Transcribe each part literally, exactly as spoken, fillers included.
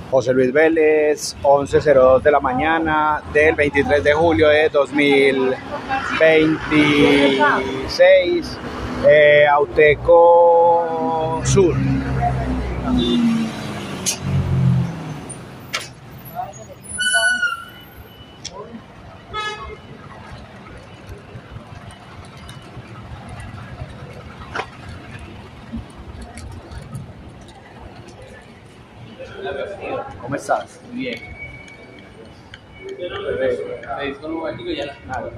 José Luis Vélez, once cero dos de la mañana del veintitrés de julio de dos mil veintiséis, eh, Auteco Sur. ¿Cómo estás? Bien. Te disco un momentico y ya. Nada.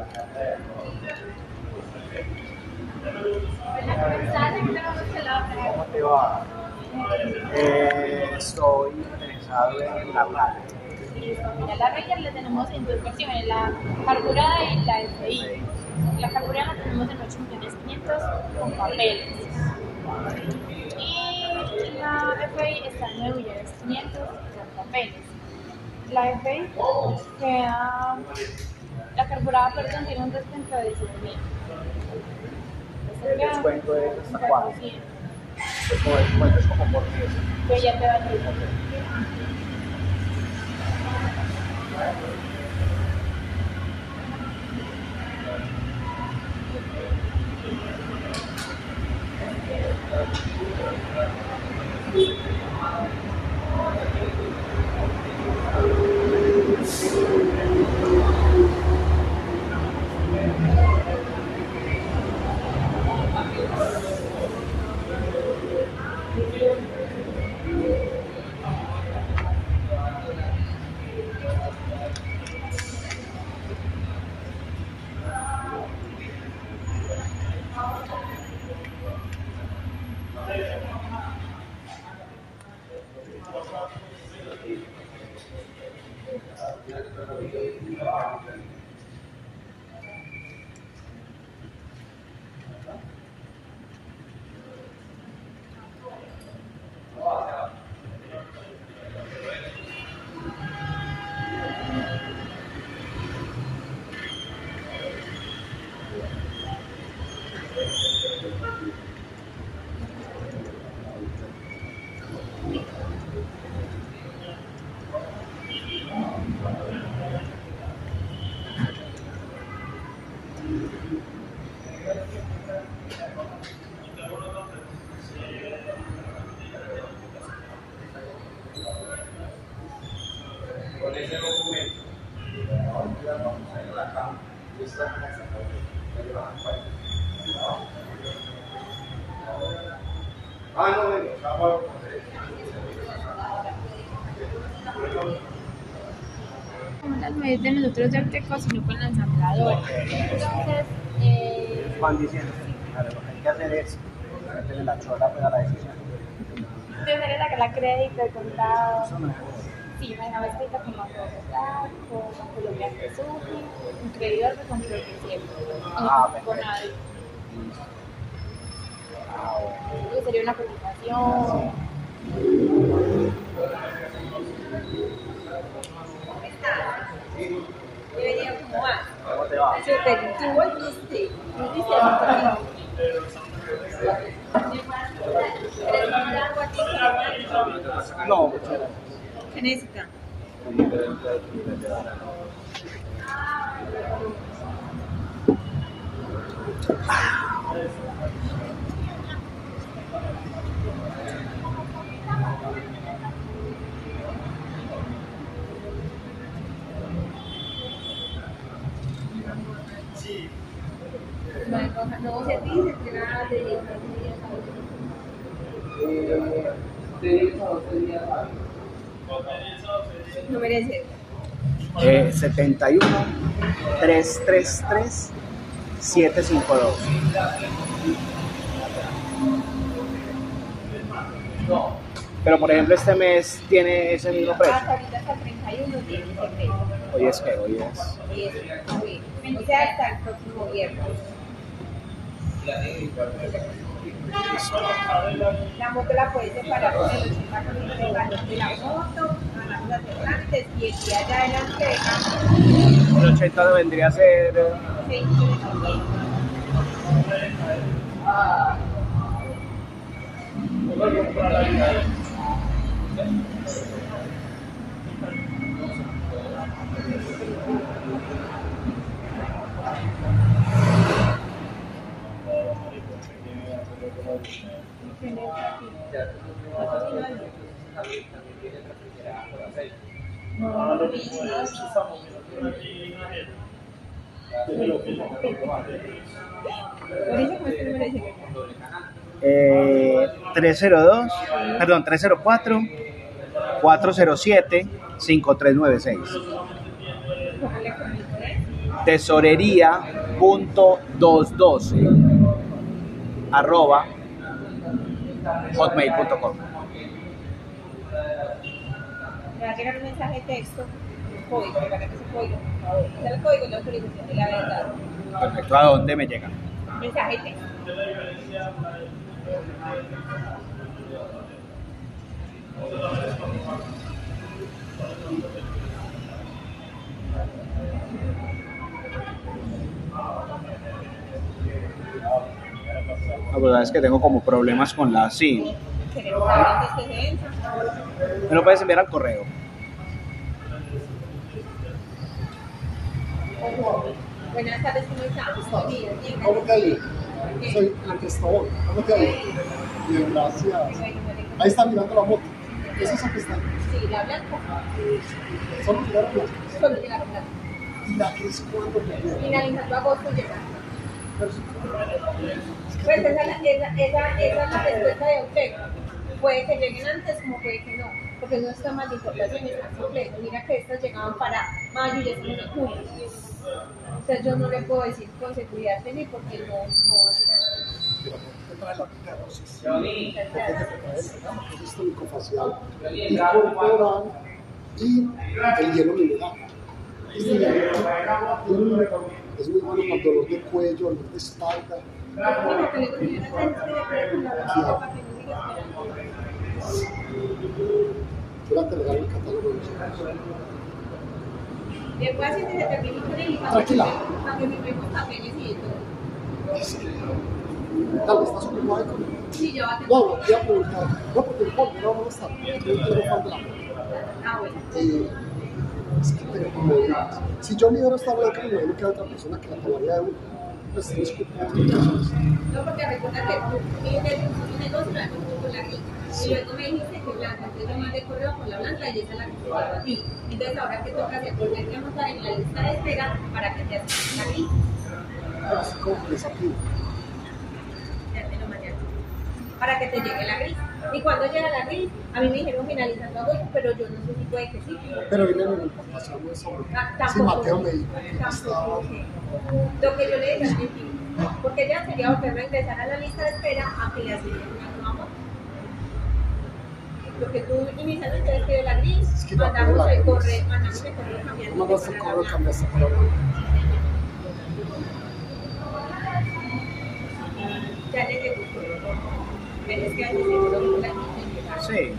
¿Cómo te va? Eh, estoy interesado en la plata. Mira, la Ranger la tenemos en dos versiones, la carburada y la F I. La carburada la tenemos en ocho millones quinientos con papeles. Y la F I está en nueve millones quinientos con papeles. La F I queda, la carburada, perdón, tiene un descuento de diecisiete mil. ¿El descuento es hasta cuándo? Sí. Como el descuento es como por mes. Pues ya te va a decir. Las medidas de nosotros de Auteco, sino con la ensambladora. Entonces, eh, Van diciendo, claro, lo que hay que hacer es meterle la chola pues, a la decisión. tener la, la crédito, el contado. Eso no es. Sí, manejaba escrita con Banco Popular, con Colombia Sufi, un credidor que con Progresivo. Ah, No con perfecto. nadie. Ah, bueno. Y sería una cotización. ¿Cómo estás? Bienvenido, ¿cómo vas? ¿Cómo te va? Súper, ¿tú volviste? ¿Volviste? ¿Quieres tomar algo aquí? No, muchas gracias. ¿Qué necesitas? No se dice que nada de no merece. Eh, setenta y uno, trescientos treinta y tres, setecientos cincuenta y dos. Pero por ejemplo este mes tiene ese mismo precio. Hasta ahorita hasta el treinta y uno tiene ese precio. Hoy es que hoy es. Y es, sí. O sea, hasta el próximo viernes. La moto la puedes separar con el ochenta por ciento de valor de la moto, ganamos las trámites y el día ya de la entrega. El ochenta vendría a ser. seis millones quinientos. también tiene refrigerada por aceite. Eh, trescientos dos, perdón, trescientos cuatro, cuatrocientos siete, cincuenta y tres noventa y seis. Tesorería punto doscientos doce arroba hotmail punto com. Me va a llegar un mensaje de texto, un código, para que ese código, por favor. Ese es el código de autorización de la verdad. Perfecto, ¿a dónde me llega? Mensaje de texto. La verdad es que tengo como problemas con la SIM. Queremos saber dónde se entra. Me lo puedes enviar al correo. Buenas tardes, ¿cómo estás? Bien, bien. ¿Cómo te ha ido? Soy Andrés Tabón. ¿Cómo te ha ido? Bien, gracias. Ahí está mirando la moto. ¿Es esa que está ahí? Sí, la blanca. Solo llegaron blancas. Solo llegaron blancas. ¿Y la que es cuando te llega? Finalizando agosto llegaron. Pero sí. Pues esa, esa, esa, esa es la respuesta de usted. Puede que lleguen antes como puede que no, porque no está mal de importación, está completo. Mira que estas llegaban para mayo y ya estamos en junio. Entonces yo no le puedo decir con seguridad de mí porque no, no va a ser así. Mira, ¿por qué trae la terrosis? ¿Por qué te trae el programa? Que es histórico facial, y corporal y el hielo mineral. Este hielo mineral es muy bueno para el dolor de cuello, dolor de espalda. Mira, que le doy una sentencia con la bolsita para que no siga esperando. Yo la te regalo el catálogo de nosotros. Le puedo decir que se termine con él y para que Tranquila. para que firmemos papeles y todo. Es que, dale, ¿estás ocupado con él? Sí, yo voy a No, no, te iba a preguntar. No, porque el Paul, no, no está. Yo tengo fan de la moto. Ah, bueno. Eh, es que tengo como dudas. Si yo libero esta blanca, me imagino que hay otra persona que la tomaría de uno. Pues tienes que otras personas. No, porque recuerda que tú tienes un negocio la negocio con la gris. Y luego me dijiste que blanca, entonces yo mandé correo con la blanca y esa es la que te llevo a ti. Entonces ahora que toca hacer, volverte a anotar en la lista de espera para que te asignen la gris. Así como que es aquí. Ya te lo mandé. Para que te llegue la gris. Y cuando llega la gris, a mí me dijeron finalizando agosto, pero yo no sé si puede que sí. Pero viene en la importación de eso. Ah, Sí, tampoco. Mateo me dijo que estaba. Tampoco. Lo que yo le dije es mentira. Porque ya sería volverlo a ingresar a la lista de espera a que le asignen una nueva moto. Porque tú inicialmente les pidió la gris, Es que ya mandamos tengo la el gris. correo, mandamos el correo cambiando. No mandaste el correo, cambiaste el correo. Ya le ejecutó. Pero es que a veces se equivoca la gente. Sí.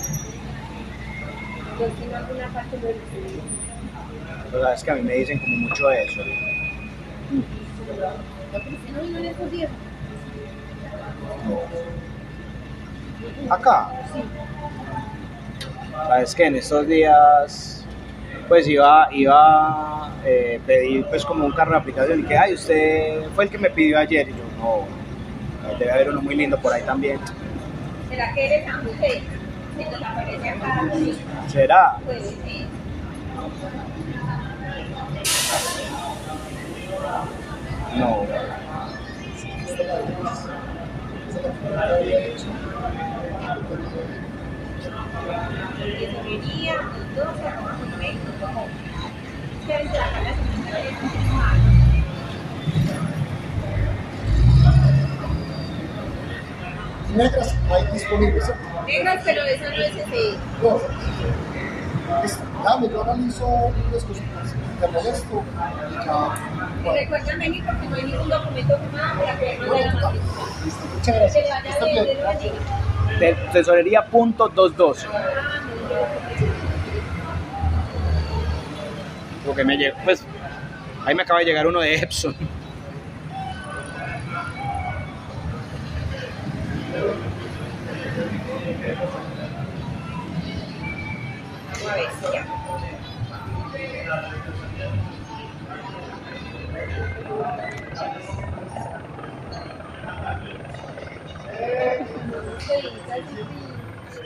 Yo si no alguna parte lo recibí. La verdad es que a mí me dicen como mucho eso. No, pero si no vino en estos días. Acá. Sí. Sabes que en estos días pues iba iba a eh, pedir pues como un carro de aplicación y que ay, usted fue el que me pidió ayer y yo no, debe haber uno muy lindo por ahí también. ¿Será que eres San José? Se nos aparece acá. Sí. ¿Será? Pues sí. No. Tesorería, doce, arroba hotmail punto com. Ustedes de acá la semana de Negras hay disponibles, ¿cierto? negras, pero esa no es ese. No. Listo. Dame, yo analizo unas cositas. Te molesto y ya. Y Bueno, recuerda venir porque no hay ningún documento firmado para poder mandar la bueno, matrícula. listo. Muchas Que gracias. le vaya Está bien, bien. Dios lo bendiga. Te- Tesorería punto doscientos doce. Ah, muy bien. Porque me llegó, pues ahí me acaba de llegar uno de Epson. Vamos a ver, ya.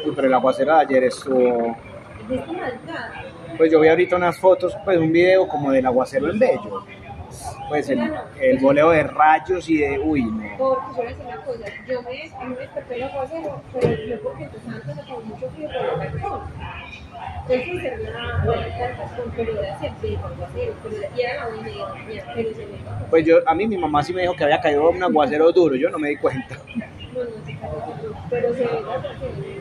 Uy, pero el aguacero de ayer estuvo... ¿De esta madrugada? Pues yo vi ahorita unas fotos, pues un video como del aguacero en Bello. Pues el, el voleo de rayos y de... Uy, no. Porque yo voy a decir una cosa, yo me, a mí me desperté el aguacero, pero yo porque empezaba antes con mucho frío por el calzón. Entonces se servía el calzón, pero era siempre el aguacero, pero era, y era la una y media de la mañana, pero se me iba. Pues yo, a mí mi mamá sí me dijo que había caído un aguacero duro, yo no me di cuenta. No, no se cayó, pero se veía porque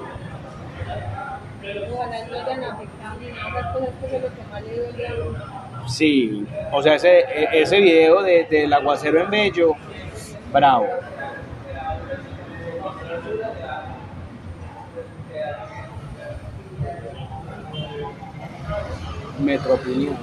ojalá no hayan afectado ni nada, esas cosas que es lo que más le duele a uno. Sí, o sea, ese, ese video de, del aguacero en Bello, bravo. Metropinión.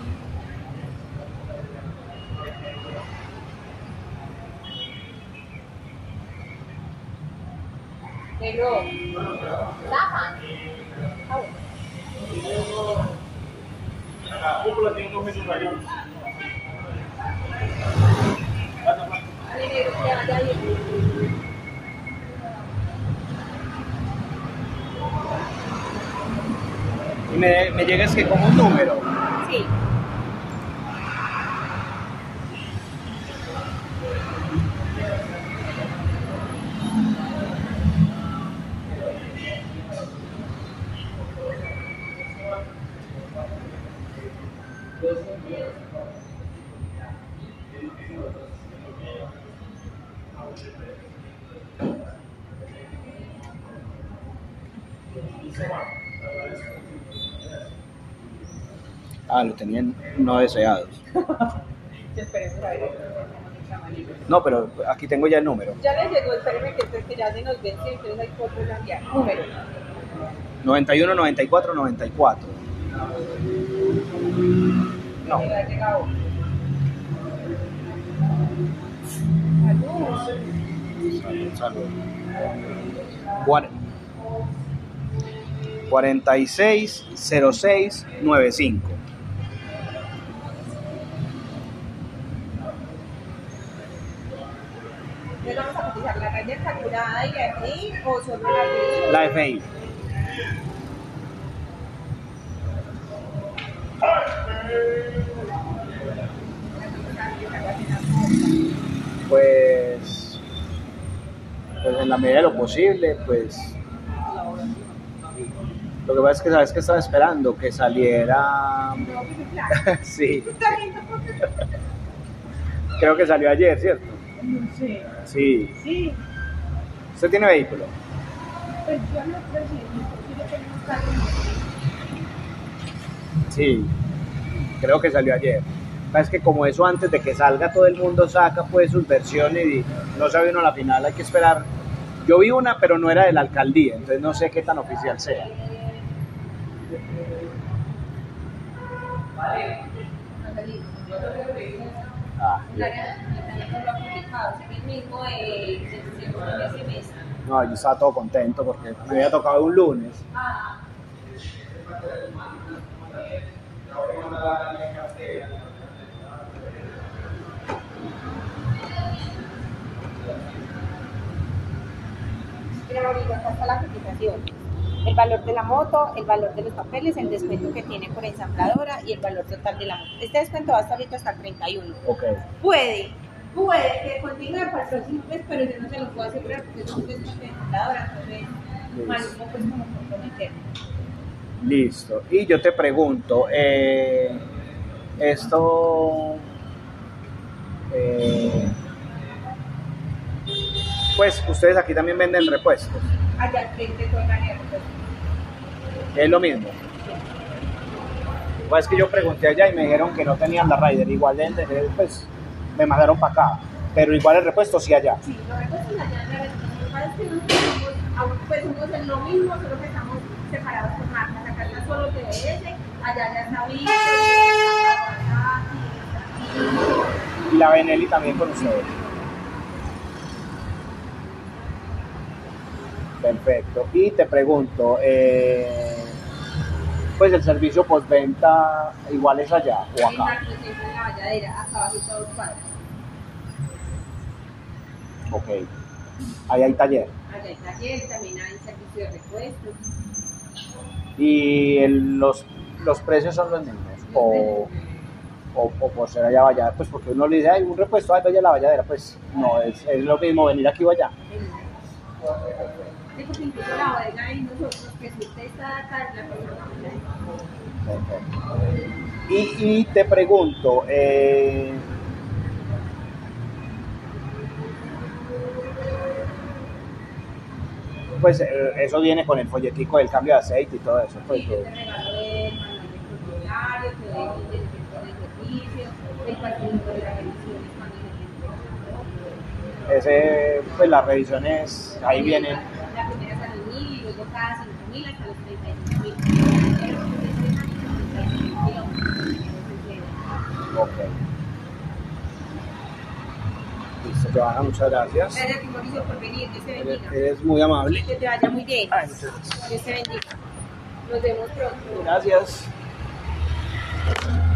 Pero, tapan. Ah, bueno. La cúpula tiene unos metros rayados. Dale, negro, ya, ya, ya. Y me, me llega es que como un número. Sí. Ah, lo tenían no deseados. Esperemos a ver. No, pero aquí tengo ya el número. Ya le llegó, espéreme que, que ya se nos venció, entonces hay que volver a enviar. Número. noventa y uno, noventa y cuatro, noventa y cuatro. No. Me ha llegado. Salud. Salud, salud. Cuar- cuarenta y seis cero seis noventa y cinco. ¿Le vamos a cotizar la raya calculada y la F I o solo la F I? La F I. Pues, pues en la medida de lo posible, pues lo que pasa es que sabes que estaba esperando que saliera. Sí, ¿Está viendo? creo que salió ayer, ¿cierto? No sé. Sí. Sí. ¿Usted tiene vehículo? Pues yo no prefiero, yo tengo un carro. Sí, creo que salió ayer. Es que como eso antes de que salga todo el mundo saca pues sus versiones y no sabe uno a la final, hay que esperar. Yo vi una, pero no era de la alcaldía, entonces no sé qué tan oficial sea. Ah, bien. No, yo estaba todo contento porque me había tocado un lunes. Mira, ahorita acá está la cotización. El valor de la moto, el valor de los papeles, el descuento que tiene por ensambladora y el valor total de la moto. Este descuento va a estar ahorita hasta el treinta y uno. Ok. Puede, puede que continúe para el próximo mes, pero yo no se lo puedo asegurar porque es un descuento de ensambladora, entonces maluco pues como comprometerme. Listo. Y yo te pregunto, eh, esto, eh, pues ustedes aquí también venden repuestos. Allá al frente todo el área. Es lo mismo. Pues es que yo pregunté allá y me dijeron que no tenían la Rider. Igual de, de- pues me mandaron para acá. Pero igual el repuesto sí allá. Sí, los repuestos allá en la lo que pasa es que nosotros somos, aún pues somos en lo mismo, solo que estamos separados por marcas. Acá está solo T B S, allá ya está Víctor, está Y la Benelli también con ustedes. Perfecto. Y te pregunto, eh, pues el servicio postventa igual es allá o en la acá. creciente en la valladera, acá abajo está dos cuadras. Ok. Ahí hay taller. Allá hay taller, también hay servicio de repuestos. Y el- los, los precios son los mismos. O, o, o por ser allá valladera, pues porque uno le dice, hay un repuesto, ay, vaya a la valladera, pues no, es, es lo mismo venir aquí o allá. Sí, porque incluso la bodega y nosotros, que si usted está acá, la persona Y, y te pregunto, eh, pues eh, eso viene con el folletico del cambio de aceite y todo eso. Pues, sí, yo te regalo el manual de propietario, te doy el director de servicio, el partidito de las revisiones cuando se ese, pues las revisiones, ahí vienen. La primera es a los mil y luego cada cinco mil hasta los treinta y cinco mil. Pero de tres años a treinta y cinco kilómetros. Ok. Listo, Johanna, muchas gracias. Gracias a ti, Mauricio, por venir. Dios te Eres, bendiga. eres muy amable. Que te vaya muy bien. Ay, muchas gracias. Dios te bendiga. Nos vemos pronto. Gracias.